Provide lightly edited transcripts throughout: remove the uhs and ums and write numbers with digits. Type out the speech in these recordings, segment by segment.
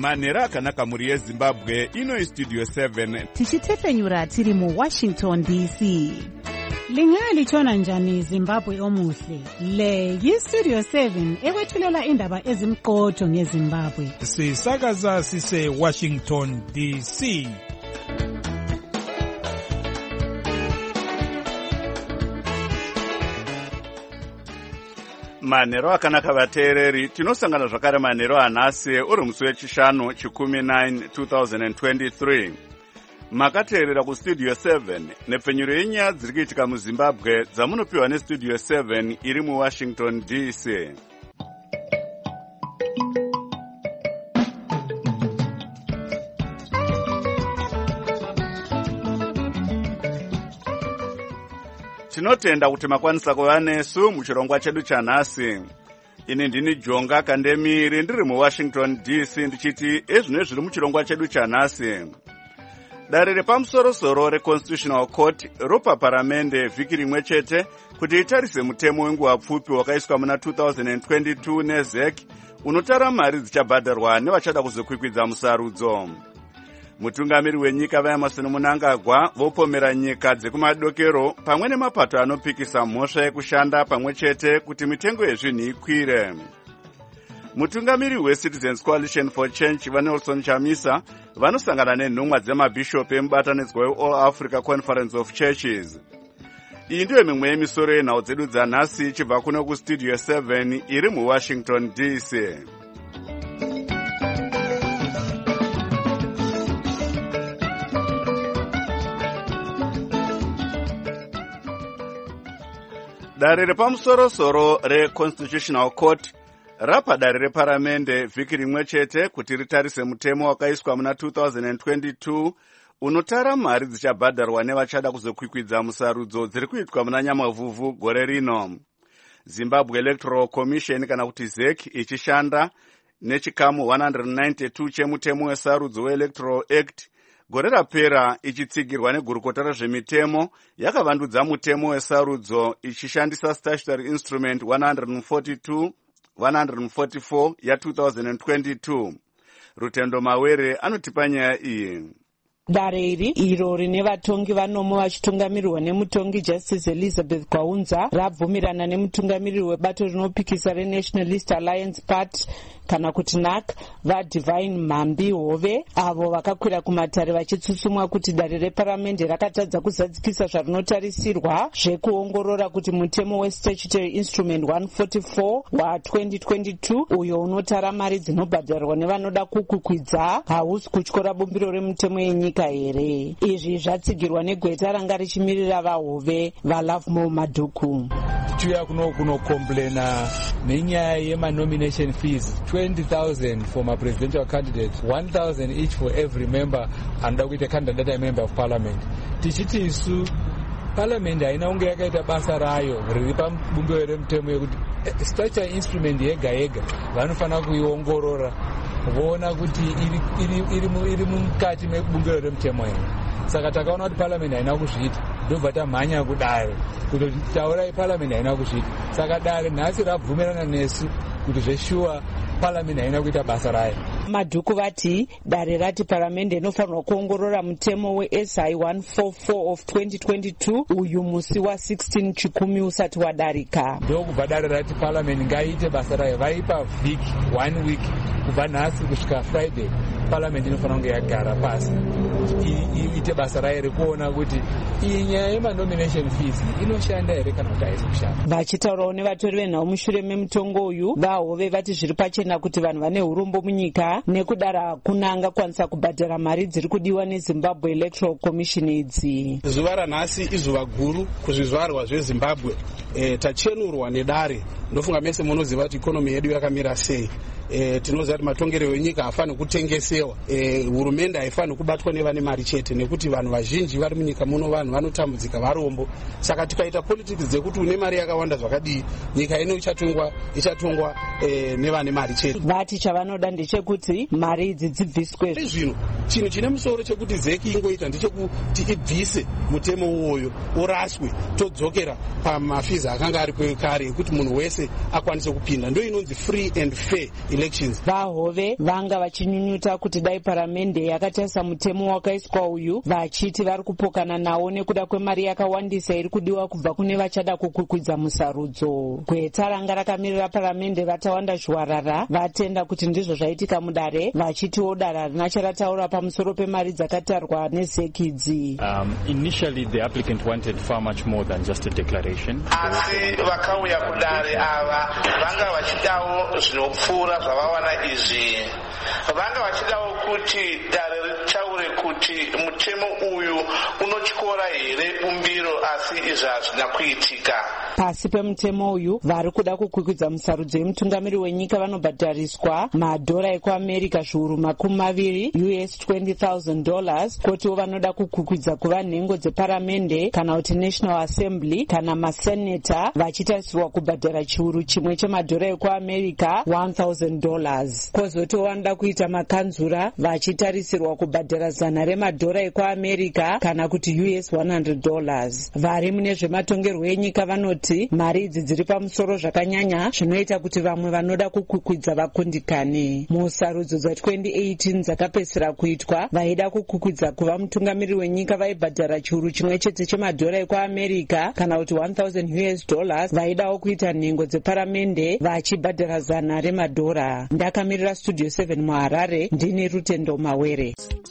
manhero akanaka mhuri yezimbabwe. Ino istudio 7 tichitefenyura tiri muWashington DC. Lingalitshona njani Zimbabwe omuhle? Le yistudio 7 ekwethulela indaba ezimqotho ngeZimbabwe. Sisakaza sise Washington DC. manhero akanaka vateereri, tinosangana zvakare manhero anhasi uri musi wechishanu chikumi 9 2023. Makateerera kustudio 7 nepfenyuro yenyaya dziri kuitika muZimbabwe dzamunopiwa nestudio 7 iri muWashington DC. Tinotenda kuti makwanisa kuva nesu muchirongwa chedu chanhasi. Ini ndini Jonga Kandemiri ndiri muWashington DC ndichiti ezvino zviri muchirongwa chedu chanhasi. Dare repamusoro-soro reConstitutional Court ropa paramende vhiki rimwe chete kuti itarise mutemo wenguva pfupi wakaiswa muna 2022 neZEC unotara mari dzichabhadharwa nevachada kuzokwikwidza musarudzo. Mutungamiri wenyika vaEmerson Mnangagwa vopomera nyika dzekumadokero pamwe nemapato anopikisa mhosva yekushanda pamwe chete kuti mitengo yezvinhu ikwire. Mutungamiri weCitizens Coalition for Change vaNelson Chamisa vanosangana nenhumwa dzemabhishop emubatanidzwa weAll Africa Conference of Churches. Iyi ndiyo mimwe yemisoro yenhau dzedu dzanhasi ichibva kuno kustudio 7 iri muWashington DC. Dare repamusoro-soro reConstitutional Court rapa dare reparamende vhiki rimwe chete kuti ritarise mutemo wakaiswa muna 2022 unotara mari dzichabhadharwa nevachada kuzokwikwidza musarudzo dziri kuitwa muna Nyamavhuvhu gore rino. Zimbabwe Electoral Commission kana kuti ZEC ichishanda nechikamu 192 chemutemo wesarudzo weElectoral Act gore rapera ichitsigirwa negurukota rezvemitemo yakavandudza mutemo wesarudzo ichishandisa statutory instrument 144 ya 2022. Rutendo Mawere anotipa nyaya iyi. Dare iri iro rine vatongi vanomo vachitungamirirwa nemutongi Justice Elizabeth Gwaunza rabvumirana nemutungamiriri webato rinopikisa reNationalist Alliance Party kana kuti NAC vaDivine Mambi Hove avo vakakwira kumatare vachitsutsumwa kuti dare reparamende rakatadza kuzadzikisa zvarinotarisirwa zvekuongorora kuti mutemo weStatutory Instrument 144 wa2022 uyo unotara mari dzinobhadharwa nevanoda kukwikwidza hausi kutyora bumbiro remutemo yenyika here. Izvi zvatsigirwa negweta ranga richimirira vaHove vaLovemore Madhuku. Tiuya kunokomplena nenyaya yema-nomination fees 20,000 for my presidential candidates, 1,000 each for every member anoda kuita candidate a member of parliament. Tichiti isu parliament haina kunge yakaita basa rayo riri pabumbiro remutemo yekuti statutory instrument yega yega vanofanira kuiongorora voona kuti iri mukati mebumbiro remutemo here. Saka takaona kuti parliament haina kuzviita ndobva tamhanya kudare kuti taurai parliament haina kuzviita. Saka dare nhasi rabvumirana nesu kuti zveshuwa parliament haina kuita basa rayo. Madhuku vati dare rati paramende inofanirwa kuongorora mutemo weSI 144 of 2022 uyu musi wa16 chikumi usati wadarika. Ndokubva dare rati parliament ngaiite basa rayo. Vaipa vhiki 1 week kubva nhasi kusvika Friday. Parliament inofanira kunge yagara pasi iite basa rayo rekuona kuti iyi nyaya yema-nomination fees inoshanda here kana kuti haisi kushanda. Vachitaurawo nevatori venhau mushure memutongo uyu vaHove vati zviri pachena kuti vanhu vane urombo munyika nekudara hakuna angakwanisa kubhadhara mari dziri kudiwa neZimbabwe Electoral Commission idzi. Zuva ranhasi izuva guru kuzvizvarwa zveZimbabwe. Tachenurwa nedare. Ndofunga mese munoziva kuti ikonomi yedu yakamira sei. Tinoziva kuti matongero enyika hafaniri kutengesewa. Hurumende haifaniri kubatwa nevane mari chete nekuti vanhu vazhinji vari munyika muno vanhu vanotambudzika varombo. Saka tikaita politics dzekuti une mari yakawanda zvakadii nyika ino ichatongwa nevane mari chete. Vati chavanoda ndechekuti mari idzi dzibviswe. Zvino chinhu chine musoro chekuti ZEC ingoita ndechekuti ibvise mutemo uwoyo uraswe todzokera pamafizi marules akanga aripo kare ekuti munhu wese akwanise kupinda. Ndo inonzi free and fair elections. Vahove vanga vachinyunyuta kuti dai paramende yakatarisa mutemo wakaiswa uyu vachiti vari kupokana nawo nekuda kwemari yakawandisa iri kudiwa kubva kune vachada kukwikwidza musarudzo. Gweta ranga rakamirira paramende vatawanda shwarara vatenda kuti ndizvo zvaitika mudare, vachitiwo dare harina charataura pamusoro pemari dzakatarwa nezekidzi. Initially the applicant wanted far much more than just a declaration. Asi vakauya kudare ava vanga vachidawo zvinopfuura zvavawana izvi. Vanga vachidawo kuti dare ritaure kuti mutemo uyu unotyora here bumbiro, asi izvi hazvina kuitika. Pasi pemutemo uyu vari kuda kukwikwidza musarudzo yemutungamiri wenyika vanobhadhariswa madhora ekuamerica zviuru $20,000 $20,000, kotiwo vanoda kukwikwidza kuva nhengo dzeparamende kana kuti National Assembly kana maseneta vachitarisirwa kubhadhara chiuru chimwe chemadhora ekuamerica $1,000. Kozotiwo vanoda kuita makanzura vachitarisirwa kubhadhara $100 ekuamerica kana kuti $100. Vari mune zvematongerwo enyika vanoti mari idzi dziri pamusoro zvakanyanya zvinoita kuti vamwe vanoda kukwikwidza vakundikane. Musarudzo dza2018 dzakapedzisira kuitwa vaida kukwikwidza kuva mutungamiri wenyika vaibhadhara chiuru chimwe chete chemadhora ekuamerica kana kuti $1,000. Vaidawo kuita nhengo dzeparamende vachibhadhara $100. Ndakamirira Studio 7 muHarare, ndini Rutendo Mawere.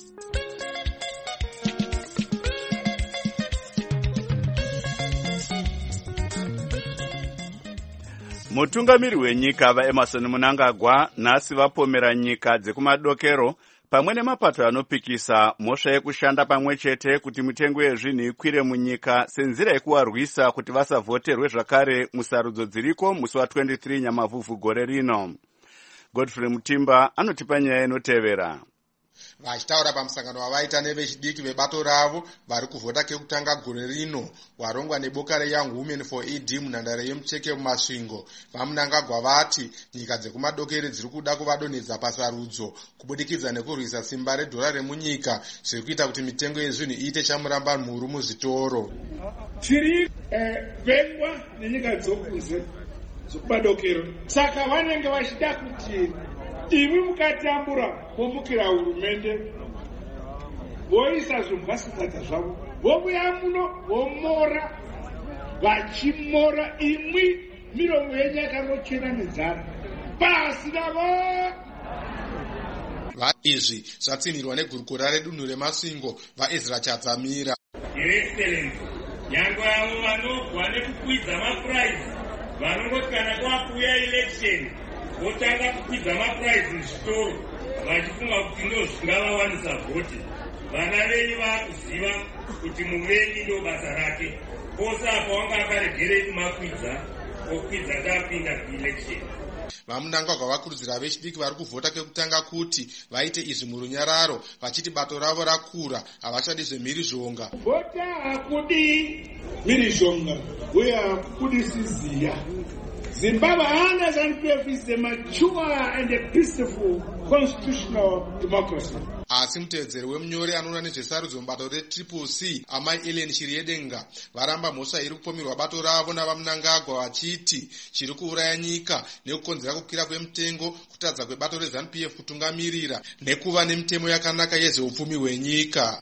Mutungamiri wenyika vaEmerson Mnangagwa nhasi vapomera nyika dzekumadokero pamwe nemapato anopikisa mhosva yekushanda pamwe chete kuti mitengo yezvinhu ikwire munyika senzira yekuvarwisa kuti vasavhoterwe zvakare musarudzo dziriko musi wa23 Nyamavhuvhu gore rino. Godfrey Mutimba anotipa nyaya inotevera. Vachitaura pamusangano wavaita nevechidiki vebato ravo vari kuvhota kekutanga gore rino warongwa neboka reYoung Women for ED munhandare yemucheke mumasvingo, vaMnangagwa vati nyika dzekumadokere dziri kuda kuvadonhedza pasarudzo kubudikidza nekurwisa simba redhora remunyika zviri kuita kuti mitengo yezvinhu iite chamuramba mhuru muzvitoro. Tiri vengwa nenyika dzokunze dzekumadokero, saka vanenge vachida kuti imi mukatambura vomukira hurumende voisa zvombasikadza zvavo vobuya muno vomora vachimora imwi miromo yenyu yakangochena nenzara pasi navo. Izvi zvatsinirwa negurukota redunhu remasvingo vaEzra Chadzamira. Your Excellency, nyango yavo vanogwa nekukwidza mapuraizi vanongoti kana kwakuya election votanga kukwidza mapuraizi muzvitoro vachifunga kuti ndo zvingavawanisa vhoti. Vana venyu vakuziva kuti muvenyi ndo basa rake, pose apo wanga akaregerei kumakwidza okwidza tapinda kuelection. VaMnangagwa vakurudzira vechidiki vari kuvhota kekutanga kuti vaite izvi murunyararo vachiti bato ravo rakura havachadi zvemhirizhonga. Vota hakudi mhirizhonga uye hakudi siziya. Zimbabwe under ZANU-PF is a mature and a peaceful constitutional democracy. Asi mutevedzeri wemunyori anoona nezvesarudzo mubato reCCC Amai Ellen Shiryedenga varamba mhosva iri kupomerwa bato ravo navaMnangagwa vachiti chiri kuuraya nyika nekukonzera kukwira kwemitengo, kutadza kwebato reZANU-PF kutungamirira nekuva nemitemo yakanaka yezveupfumi hwenyika.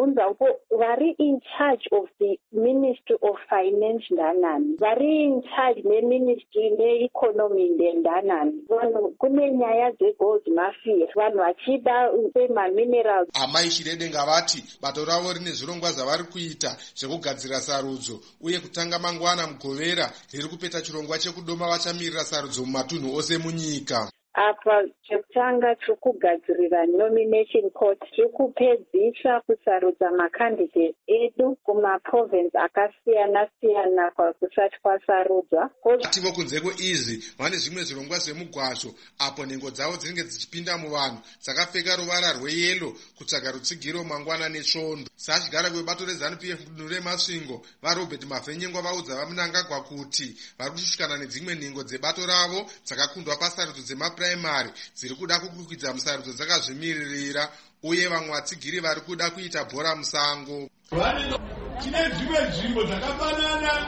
Vari in charge of the Ministry of Finance ndanani, vari in charge neministry neeconomy ndanani. Vanhu kune nyaya dzegold mafia, vanhu vachida minerals. Amai Shiryedenga vati bato ravo rine zvirongwa zvavari kuita zvekugadzira sarudzo uye kutanga mangwana mugovera riri kupeta chirongwa chekudoma vachamirira sarudzo mumatunhu ose munyika. Apa chekutanga chokugadzirira nomination court chekupedzisa kusarudza makandidates edu kumaprovince akasiyana-siyana kusati kwasarudzwa. Ati vokunzeko izvi vane zvimwe zvirongwa zvemugwazvo apo nhengo dzavo dzinenge dzichipinda muvanhu dzakapfeka ruvara rweyero kutsvaga rutsigiro mangwana nesvondo. Sachigara kwebato reZANU-PF mudunhu remasvingo vaRobert Mavhenyengwa vaudza vaMnangagwa kuti vari kushushikana nedzimwe nhengo dzebato ravo dzakakundwa pasarudzo dzemapuraimari dziri kuda kukwikwidzwa musarudzo dzakazvimiririra uye vamwe vatsigiri vari kuda kuita bhora musango. Tine dzimwe nzvimbo dzakafanana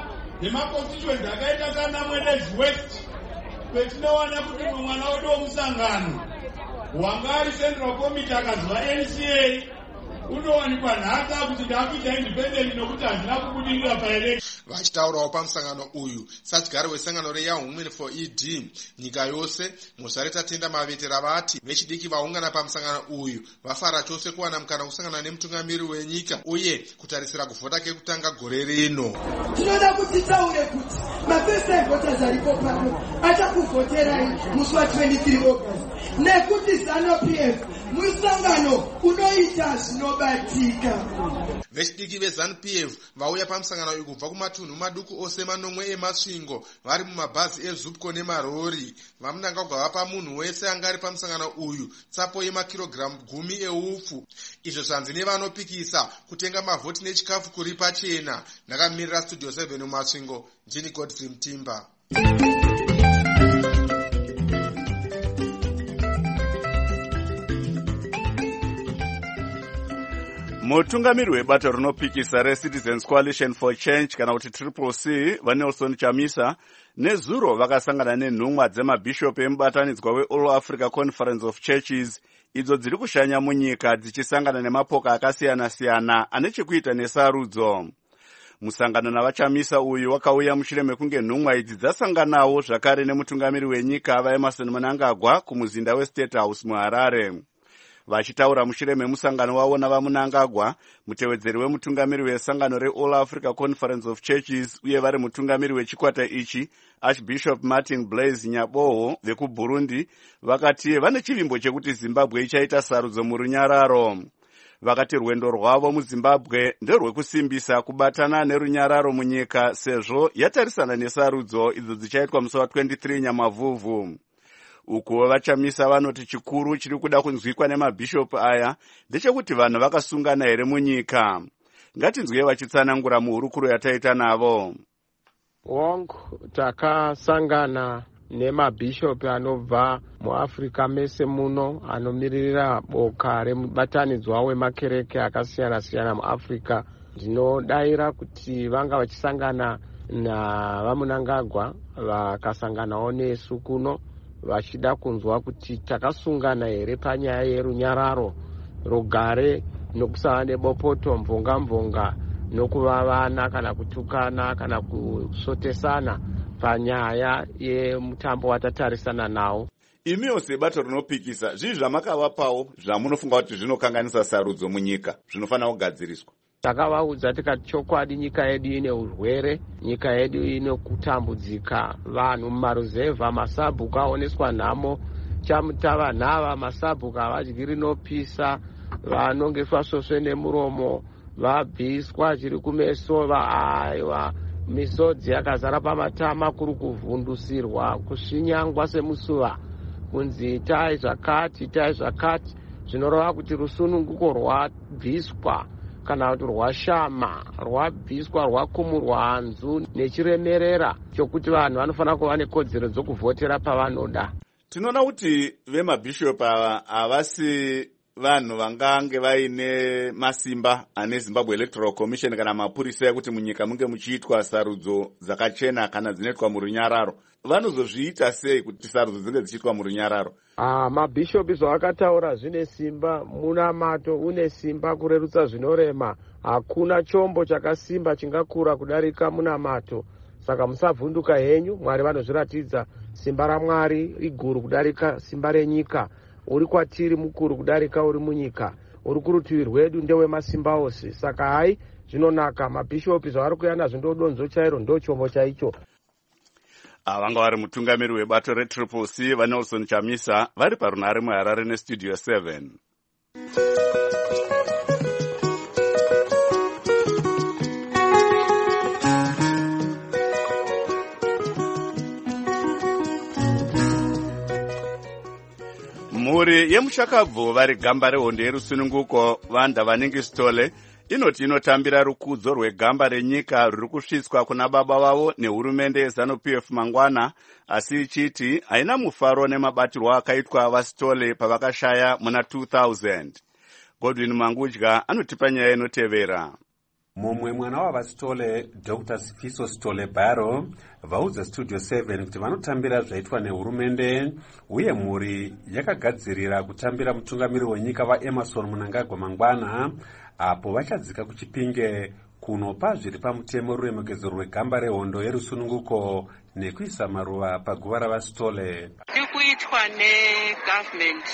nemaconstituency akaita kana Mwedezi West, petinowana kuti mwana wedu womusangano wanga ari Central Committee akazwa NCA unowanikwa nhaka kuti ndakuita independent nokuti hazina kubudirira paelection. Vachitaurawo pamusangano uyu, satigari wesangano reYoung Women for ED nyika yose, Musa Retatenda Mavetera vati vechidiki vaungana pamusangano uyu vafara chose kuwana mukana kusangana nemutungamiri wenyika uye kutarisira kuvhota kekutanga gore rino. Tinoda kuti taure kuti mapesa voters aripo pano achakuvhoterai musi wa23 August nekuti ZANU-PF musangano unoita zvinobatika. Vechidiki veZANU-PF vauya pamusangano uyu kubva kumatunhu maduku ose manomwe emasvingo vari mumabhazi eZupco nemarori. Vamunangagwa vapa munhu wese anga ari pamusangano uyu tsapo yemakirogiramu 10 eupfu. Izvo zvanzi nevanopikisa kutenga mavhoti nechikafu kuri pachena. Ndakamirira Studio 7 mumasvingo, ndini Godfrey Mtimba. Mutungamiri webato rinopikisa reCitizens Coalition for Change kana kuti CCC vaNelson Chamisa nezuro vakasangana nenhumwa dzemabhishop emubatanidzwa weAll Africa Conference of Churches idzo dziri kushanya munyika dzichisangana nemapoka akasiyana-siyana ane chekuita nesarudzo. Musangano navachamisa uyu wakauya mushure mekunge nhumwa idzi dzasanganawo zvakare nemutungamiri wenyika vaEmerson Mnangagwa kumuzinda weState House muHarare. Vachitaura mushure memusangano wavo navaMnangagwa, mutevedzeri wemutungamiri wesangano reAll Africa Conference of Churches uye vari mutungamiri wechikwata ichi, Archbishop Martin Blaise Nyaboho vekuBurundi, vakati vane chivimbo chekuti Zimbabwe ichaita sarudzo murunyararo. Vakati rwendo rwavo muZimbabwe nderwekusimbisa kubatana nerunyararo munyika sezvo yatarisana nesarudzo idzo dzichaitwa musi wa23 Nyamavhuvhu. Uku vachamisa vanoti chikuru chiri kuda kunzwikwa nemabhishop aya ndechekuti vanhu vakasungana here munyika. Ngatinzwe vachitsanangura muhurukuro yataita navo. Takasangana nemabhishop anobva muAfrica mese muno anomirira boka remubatanidzwa wemakereke akasiyana-siyana muAfrica. Ndinodaira kuti vanga vachisangana navaMnangagwa vakasanganawo nesu kuno vachida kunzwa kuti takasungana here panyaya yerunyararo, rugare nokusava nebopoto, mvonga nokuvavana kana kutukana kana kusotesana panyaya yemutambo watatarisana nawo. Imiwo sebato rinopikisa, zvizvi zvamakavapawo zvamunofunga kuti zvinokanganisa sarudzo munyika zvinofanira kugadziriswa? Takavaudza tikati chokwadi nyika yedu ine urwere, nyika yedu ine kutambudzika, vanhu mumaruzevha, masabhuku aoneswa nhamo, chamutava nhava, masabhuku havadyi rinopisa, vanongeswa soswe nemuromo vabviswa, chiri kumeso vaaiwa, misodzi yakazara pamatama, kuri kuvhundusirwa, kusvinyangwa semusuva, kunzi itai zvakati, zvinoreva kuti rusununguko rwabviswa kana kuti rwashama, rwabviswa, rwakumurwa hanzu nechiremerera chokuti vanhu vanofanira kuva nekodzero dzokuvhotera pavanoda. Tinoona kuti vemabhishop ava havasi vanhu vangange vaine masimba ane Zimbabwe Electoral Commission kana mapurisa ekuti munyika munge muchiitwa sarudzo dzakachena kana dzinoitwa murunyararo. Vanozozviita sei kuti sarudzo dzinge dzichiitwa murunyararo? Mabhishopi zvavakataura zvine simba, munamato une simba kurerutsa zvinorema. Hakuna chombo chakasimba chingakura kudarika munamato. Saka musavhunduka henyu, Mwari vanozviratidza simba raMwari iguru kudarika simba renyika. Uri kwatiri mukuru kudarika uri munyika. Uri kurutivi rwedu ndewe masimba ose. Saka hai zvinonaka, mabhishopi zvavari kuuya nazvo ndodonzo chairo, ndo chombo chaicho. Vanga vari mutungamiri webato reCCC vaNelson Chamisa vari parunhare muHarare neStudio 7. Mhuri yemushakabvu vari gamba rehondo yerusununguko Vanda Vaningi Stole inoti inotambira rukudzo rwegamba renyika ruri kusvitswa kuna baba vavo nehurumende yeZANU-PF mangwana, asi ichiti haina mufaro nemabatirwo akaitwa vaStole pavakashaya muna 2000. Godwin Mangudya anotipa nyaya inotevera. mumwe mwana wavasitole Dr. Sifiso Sitole Baro vaudza Studio 7 kuti vanotambira zvaitwa nehurumende uye mhuri yakagadzirira kutambira mutungamiri wenyika vaEmmerson Mnangagwa mangwana apo vachadzika kuchipinge kunopa zviri pamutemo ruremekedzo rwegamba rehondo yerusununguko nekuisa maruva paguva ravasitole. Tirikuitwa negovernment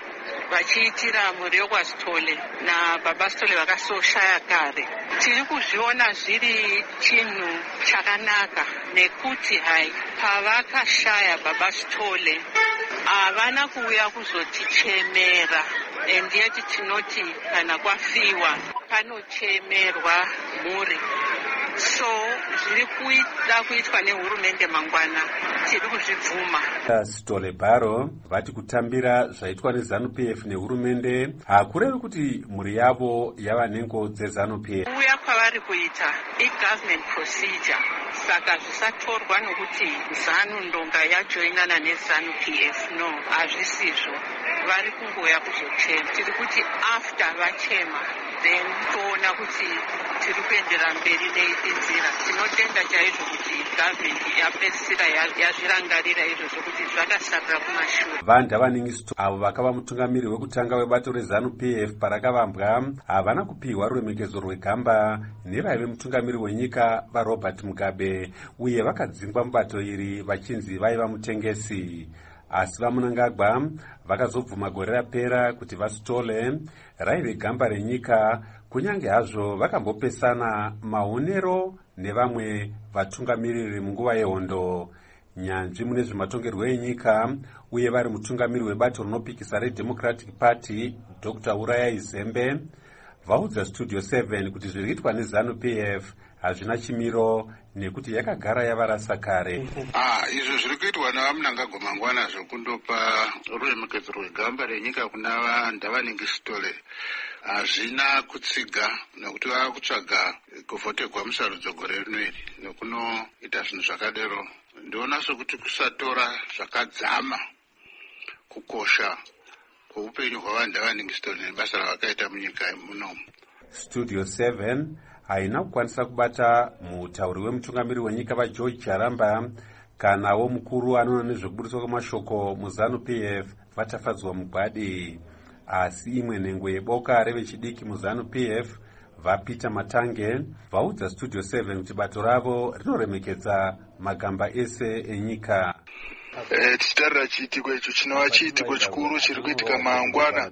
vachiitira mhuri yokwasitole nababa Sitole vakasoshaya kare. Tiri kuzviona zviri chinhu chakanaka nekuti hai pavakashaya baba Sitole havana kuuya kuzotichemera, and yet tinoti kana kwafiwa panochemerwa mhuri. So zviri kuda kuitwa nehurumende mangwana tiri kuzvibvuma. Sitole Baro vati kutambira zvaitwa neZANU-PF nehurumende hakurevi kuti mhuri yavo yava nengo dzeZANU-PF. Uya kwavari kuita i-government procedure, saka zvisatorwa nokuti ZANU ndonga yajoinana neZANU-PF. No, hazvisizvo. Vari kungoya kuzochema. Tiri kuti after vachema then toona kuti tiri kuendera mberi nenzira. Tinotenda chaizvo kuti government yapedzisira yazvirangarira izvozvo kuti zvakasarira kumashure. Vandavaningisto avo vakava mutungamiri wekutanga webato reZANU-PF parakavambwa havana kupiwa ruremekedzo rwegamba nevaive mutungamiri wenyika vaRobert Mugabe uye vakadzingwa mubato iri vachinzi vaiva mutengesi. Asi vaMnangagwa vakazobvuma gore rapera kuti vaSitole raive gamba renyika kunyange hazvo vakambopesana maonero nevamwe vatungamiriri munguva yehondo. Nyanzvi mune zvematongerwo enyika uye vari mutungamiri webato rinopikisa reDemocratic Party Dr. Uraya Izembe vaudza Studio 7 kuti zvirikuitwa neZANU-PF hazvina chimiro nekuti yakagara yavarasa kare. Izvo zviri kuitwa navaMnangagwa mangwana zvokundopa ruremekedzo rwegamba renyika kuna Ndavaningi Sitole hazvina kutsiga nekuti vava kutsvaga kuvhotegwa musarudzo gore rino iri nekunoita zvinhu zvakadero. Ndiona sokuti kusatora zvakadzama kukosha kweupenyu hwavanhu Sitole nebasa ravakaita munyika munomu. Studio 7 haina kukwanisa kubata mutauri wemutungamiri wenyika vaGeorge Charamba kanawo mukuru anoona nezvekubudiswa kwemashoko muZANU-PF vatafadzwa mugwadi. Asi imwe nhengo yeboka revechidiki muZANU-PF vaPeter Matange vaudza Studio 7 kuti bato ravo rinoremekedza magamba ese enyika. Tichitarira chiitiko icho chinova chiitiko chikuru chiri kuitika mangwana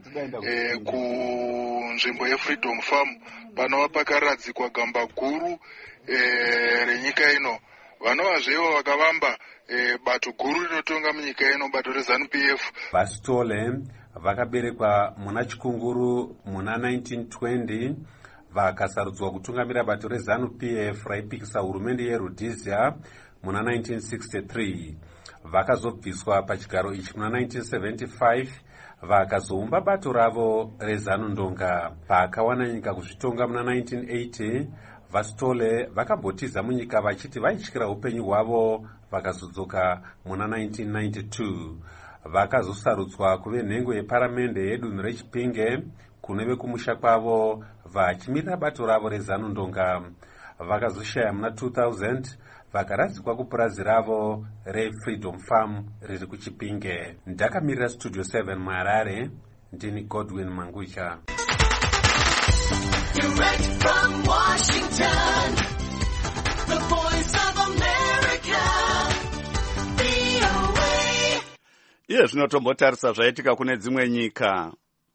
kunzvimbo yeFreedom Farm panova pakaradzikwa gamba guru renyika ino. Vanovazvevo vakavamba bato guru rinotonga munyika ino, bato reZANU-PF. VaSitole vakaberekwa muna Chikunguru muna 1920 vakasarudzwa kutungamira bato reZANU-PF raipikisa hurumende yeRhodesia muna 1963. Vakazobviswa pachigaro ichi muna 1975 vakazoumba bato ravo reZANU-ndonga. Pakawana nyika kuzvitonga muna 1980 vaSitole vakambotiza munyika vachiti vaityira upenyu hwavo vakazodzoka muna 1992. Vakazosarudzwa kuve nhengo yeparamende yedunhu reChipinge kunove kumusha kwavo vachimirira bato ravo reZANU-ndonga. Vakazoshaya muna 2000 vakaradzikwa kupurazi ravo reFreedom Farm riri kuChipinge. Ndakamirira Studio 7 muHarare, ndini Godwin Mangucha. Direct from Washington, the voice of America, VOA. Iye zvinotombotarisa zvaitika kune dzimwe nyika.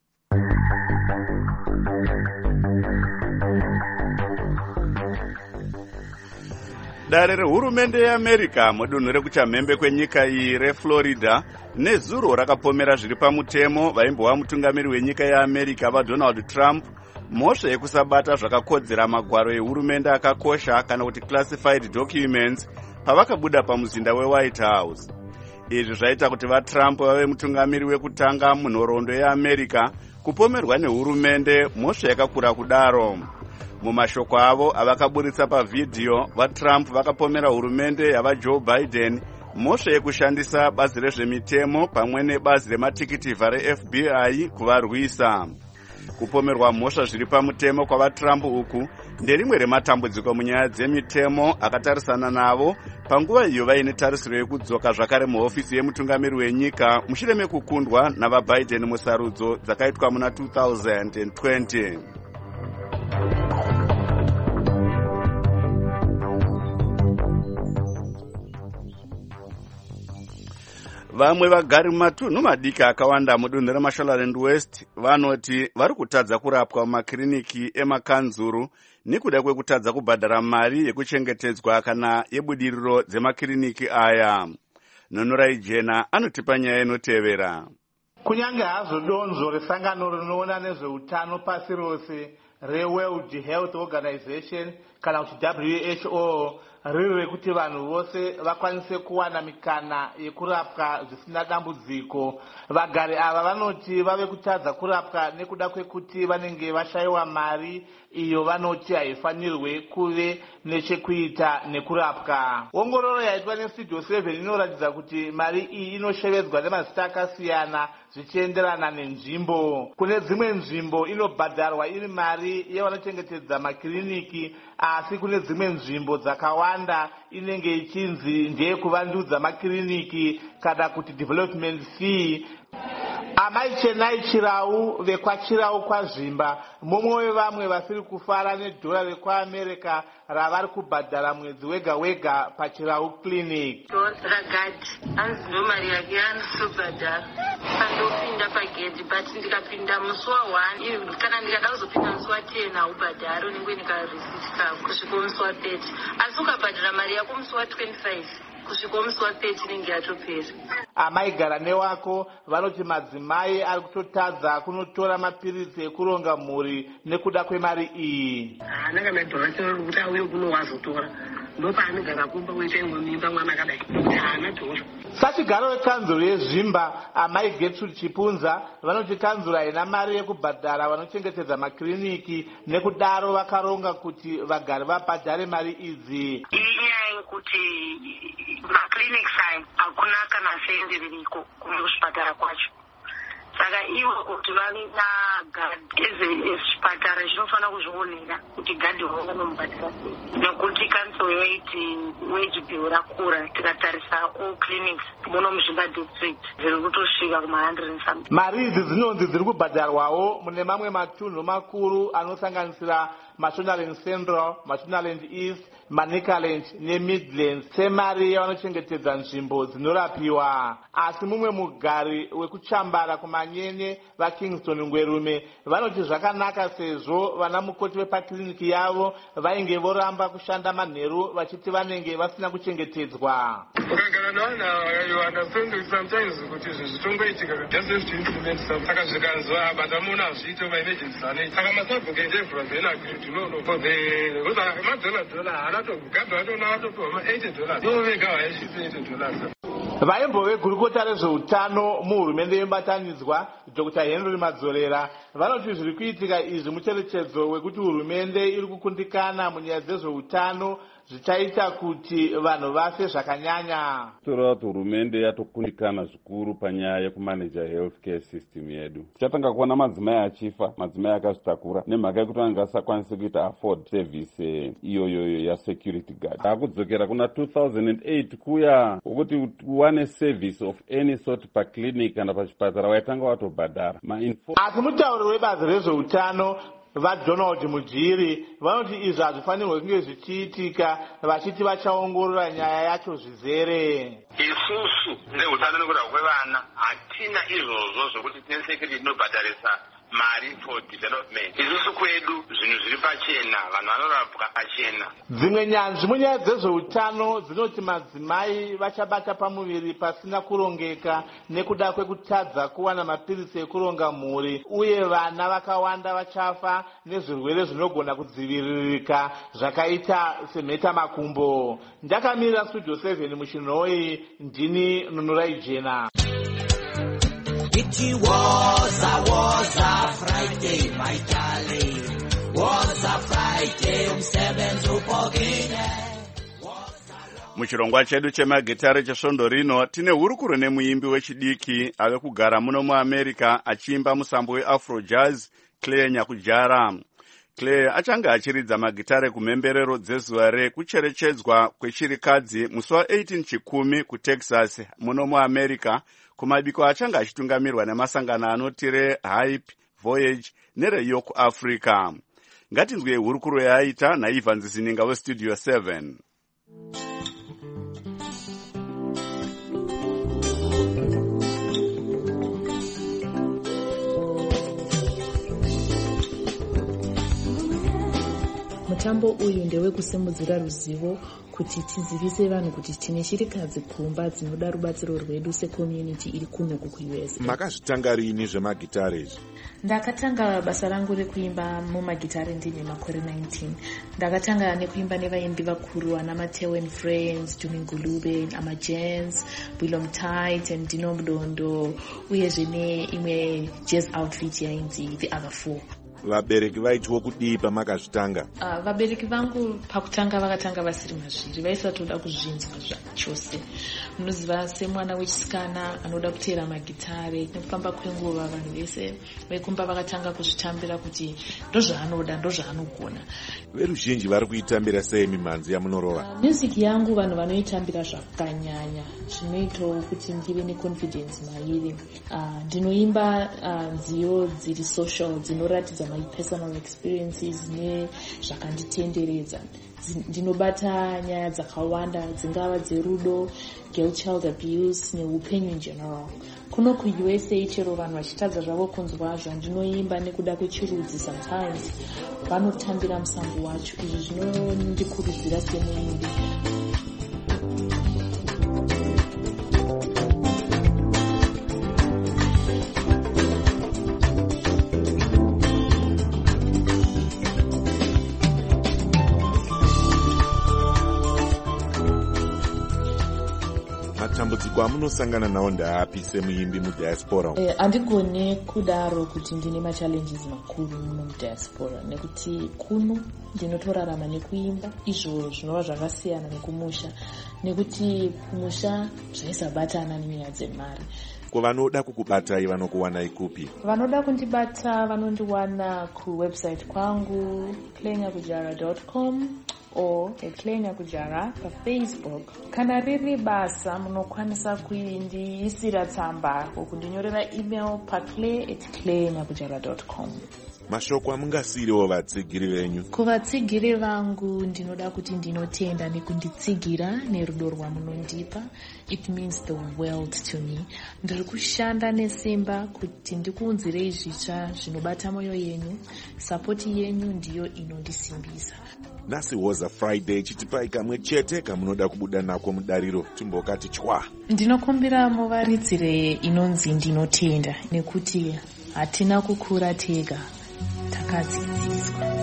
Dare rehurumende yeAmerica mudunhu rekuchamhembe kwenyika iyi reFlorida nezuro rakapomera zviri pamutemo vaimbova mutungamiri wenyika yeAmerica vaDonald Trump mhosva yekusabata zvakakodzera magwaro ehurumende akakosha kana kuti classified documents pavakabuda pamuzinda weWhite House. Izvi zvaita kuti vaTrump vave mutungamiri wekutanga munhoroondo yeAmerica kupomerwa nehurumende mhosva yakakura kudaro. Mumashoko avo avakaburitsa pavhidhiyo, vaTrump vakapomera hurumende yavaJoe Biden mhosva yekushandisa bazi rezvemitemo pamwe nebazi rematikiti reFBI kuvarwisa. Kupomerwa mhosva zviri pamutemo kwavaTrump uku nderimwe rematambudziko munyaya dzemitemo akatarisana navo panguva iyo vaine tarisiro yekudzoka zvakare muhofisi yemutungamiri wenyika mushure mekukundwa navaBiden musarudzo dzakaitwa muna 2020. Vamwe vagari mumatunhu madiki akawanda mudunhu reMashonaland West vanoti vari kutadza kurapwa mumakiriniki emakanzuru nekuda kwekutadza kubhadhara mari yekuchengetedzwa kana yebudiriro dzemakiriniki aya. Nonorai Jena anotipa nyaya inotevera. Kunyange hazvo donzvo resangano rinoona nezveutano pasi rose reWorld Health Organization kana kuti WHO riri rekuti vanhu vose vakwanise kuwana mikana yekurapwa zvisina dambudziko, vagari ava vanoti vave kutadza kurapwa nekuda kwekuti vanenge vashayiwa mari iyo vanoti haifanirwe kuve nechekuita nekurapwa. Ongororo yaitwa neStudio 7 inoratidza kuti mari iyi inoshevedzwa nemazita akasiyana zvichienderana nenzvimbo. Kune dzimwe nzvimbo inobhadharwa iri mari yevanochengetedza makiriniki, asi kune dzimwe nzvimbo dzakawanda inenge ichinzi ndeye kuvandudza makiriniki kana kuti development fee. Amai Chenai Chirau vekwaChirau kwaZvimba mumwe wevamwe vasiri kufara nedhora rekwaAmerica ravari kubhadhara mwedzi wega wega paChirau clinic. Ragadi hanzi ndo mari yake yaanotobhadhara pandopinda pagedhi, but ndikapinda musi wa1 kana ndikada kuzopinda musi wa10 haubhadhari, unenge nekarisiti kako kusvika musi wa30, asi ukabhadhara mari yako musi wa25 kusvika musi wa30 inenge yatopera. Amaigara newako vanoti madzimai ari kutotadza kunotora mapirisi ekuronga mhuri nekuda kwemari iyi. Haana kana dhora kuti auye kuno wazotora ndopaanogara kumba kuita imwe mimba mwana akadai, haana dhora. Sachigaro wekanzuro yezvimba Amai Gertrude Chipunza vanoti kanzuro haina mari yekubhadhara vanochengetedza makiriniki, nekudaro vakaronga kuti vagari vabhadhare mari idzi. Inyaya yekuti maclinic sign hakuna kana sende ririko kuzvipatara kwacho, saka ivo kuti vana gadhi ezvipatara zvinofana kuzvionera kuti gadhi wavo vanomubatsira sei, nekuti kansoro yaiti wage bill rakura. Tikatarisa all clinics muno muZvimba district zviri kutosvika kuma100. Mari idzi dzinonzi dziri kubhadharwawo mune mamwe matunhu makuru anosanganisira Mashonaland Central, Mashonaland East, Manicaland neMidlands semari yavanochengetedza nzvimbo dzinorapiwa. Asi mumwe mugari wekuchambara kumanyene vaKingston Ngwerume vanoti zvakanaka sezvo vana mukoti vepakiriniki yavo vainge voramba kushanda manheru vachiti vanenge vasina kuchengetedzwa. Ukagara navanhu you understand sometimes kuti izvi zvitongoitika just have to implement some. Saka zvikanzwa bata muno hazviite ma-emergency anei. Saka masabhuku endeavor then agreed to no for the $100 haana togadha vatona vatopiwa ma$80 ivo vega vaisvitsa $80. Vaimbo vegurukota rezveutano muhurumende yebatanidzwa Dr. Henry Madzorera vanoti zviri kuitika izvi mucherechedzo wekuti hurumende iri kukundikana munyaya dzezveutano zvichaita kuti vanhu vafe zvakanyanya. Tora kuti hurumende yatokundikana zvikuru panyaya yekumaneja healthcare system yedu. Tichatanga kuona madzimai achifa, madzimai akazvitakura nemhaka yekuti vanenge vasakwanisi kuita afford service iyoyo yasecurity guard. Takudzokera kuna 2008 kuya wokuti uwane service of any sort paclinic kana pachipatara waitanga watobhadhara. Asi mutauri webazi rezveutano vaDonald Mujiri vanoti izvi hazvifanirwe kunge zvichiitika, vachiti vachaongorora nyaya yacho zvizere. Isusu neutano nekuda kwevana hatina izvozvo zvokuti tinesekuti tinobhadharisa mari for development. Isusu kwedu zvinhu zviri pachena, vanhu vanorapwa pachena. Dzimwe nyanzvi munyaya dzezveutano dzinoti madzimai vachabata pamuviri pasina kurongeka nekuda kwekutadza kuwana mapirisi ekuronga mhuri, uye vana vakawanda vachafa nezvirwere zvinogona kudziviririka zvakaita semheta makumbo. Ndakamirira Studio 7 muChinhoyi, ndini Nonorai Jena. It was a Friday, my darling. Was a Friday, umsebenzi upogile. Muchirongwa chedu chemagitare chesvondo rino tine hurukuro nemuimbi wechidiki ave kugara muno muAmerica achiimba musambo weAfro Jazz Claire Nyakujara. Claire achanga achiridza magitare kumhemberero dzezuva rekucherechedzwa kwechirikadzi musi wa18 chikumi kuTexas muno muAmerica, kumabiko achanga achitungamirirwa nemasangano anoti reHype, Voyage nereyo kuAfrica. Ngatinzwe hurukuro yaaita naIvan Zininga weStudio 7. Mutambo uyu ndewekusimudzira ruzivo kuti tizivise vanhu kuti tine chirikadzi kumba dzinoda rubatsiro rwedu secommunity iri kuno kuUS. Makazvitanga rini zvemagitare izvi? Ndakatanga basa rangu rekuimba mumagitare ndine makore 19. Ndakatanga nekuimba nevaimbi vakuru ana Mateo and Friends, Jumi Ngulube, Ama Jens, Willem Tight and Dino Mdondo, uyezve neimwe jazz outfit yainzi The Other Four. Vabereki vaitwo kudii pamakazvitanga? Vabereki vangu pakutanga vakatanga vasiri mazviri, vaisatoda kuzvinzwa zvachose. Munoziva semwana wechisikana anoda kuteera magitare, nekufamba kwenguva vanhu vese vekumba vakatanga kuzvitambira kuti ndozvaanoda, ndozvaanogona. Veruzhinji vari kuitambira sei mimhanzi yamunorova? Music yangu vanhu vanoitambira zvakanyanya, zvinoitawo kuti ndive neconfidence mairi. Ndinoimba nziyo dziri social, dzinoratidza my personal experiences nezvakanditenderedza. Ndinobata nyaya dzakawanda, dzingava dzerudo, girl child abuse neupenyu in general. Kuno kuUSA chero vanhu vachitadza zvavo kunzwa zvandinoimba nekuda kwechirudzi sometimes vanotambira musambo wacho. Izvi zvinondikurudzira semuimbi. Matambudziko amunosangana nawo ndaapi semuimbi mudiaspora? Andigone kudaro kuti ndine machallenges makuru mudiaspora, nekuti kuno ndinotorarama nekuimba, izvo zvinova zvakasiyana nekumusha, nekuti kumusha zvaisabatana nenyaya dzemari. Vanoda kukubatai vanokuwanai kupi? Vanoda kundibata vanondiwana kuwebsite kwangu claynyakujara.com or Claire Nyakujara pa Facebook. Kana riri basa munokwanisa kuindiisira tsamba okundinyorera email pa claire@clairenyakujara.com. Mashoko amungasiriwo vatsigiri venyu? Kuvatsigiri vangu ndinoda kuti ndinotenda nekunditsigira nerudo rwamunondipa. It means the world to me. Ndiri kushanda nesimba kuti ndikuunzirei zvitsva zvinobata moyo yenyu. Sapoti yenyu ndiyo inondisimbisa. Nasi Woza Friday, chitipai kamwe chete kamunoda kubuda nako mudariro timbokati chwa. Ndinokumbira muvaridzire inonzi ndinotenda, nekuti hatina kukura tega, takadzidziswa.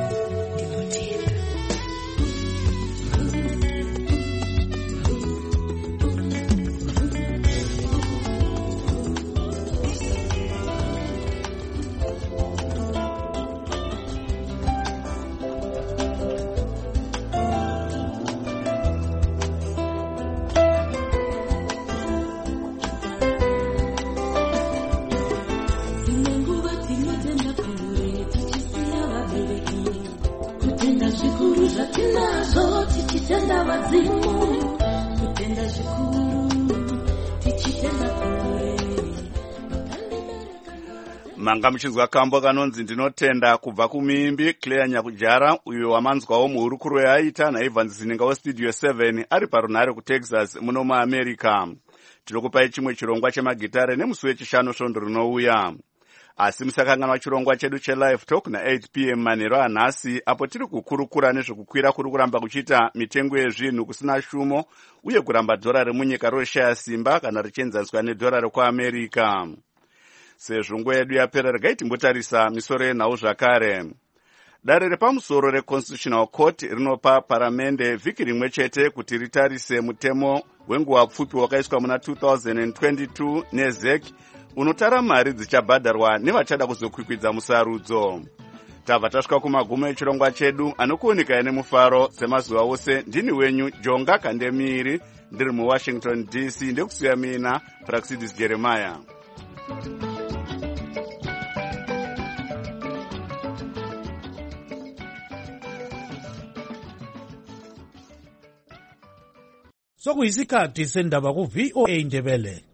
Manga muchinzwa kambo kanonzi ndinotenda kubva kumuimbi Claire Nyakujara, uyo wamanzwawo muhurukuro yaaita naIvan Zininga weStudio 7 ari parunhare kuTexas muno muAmerica. Tinokupai chimwe chirongwa chemagitare nemusi wechishanu svondo rinouya. Asi musakanganwa chirongwa chedu cheLive Talk na8 p.m. manheru anhasi, apo tiri kukurukura nezvekukwira kuri kuramba kuchiita mitengo yezvinhu kusina shumo, uye kuramba dhorari munyika roshaya simba kana richienzaniswa nedhorari kuAmerica. Sezvo nguva yedu yapera, regai timbotarisa misoro yenhau zvakare. Dare repamusoro reConstitutional Court rinopa paramende vhiki rimwe chete kuti ritarise mutemo wenguva pfupi wakaiswa muna 2022 neZEC unotara mari dzichabhadharwa nevachada kuzokwikwidza musarudzo. Tabva tasvika kumagumo echirongwa chedu, anokuoneka nemufaro semazuva ose. Ndini wenyu Jonga Kandemiri, ndiri muWashington DC, ndekusiya mina Praxidis Jeremiah. sokuyisikhathi sendaba ku-VOA Ndebele.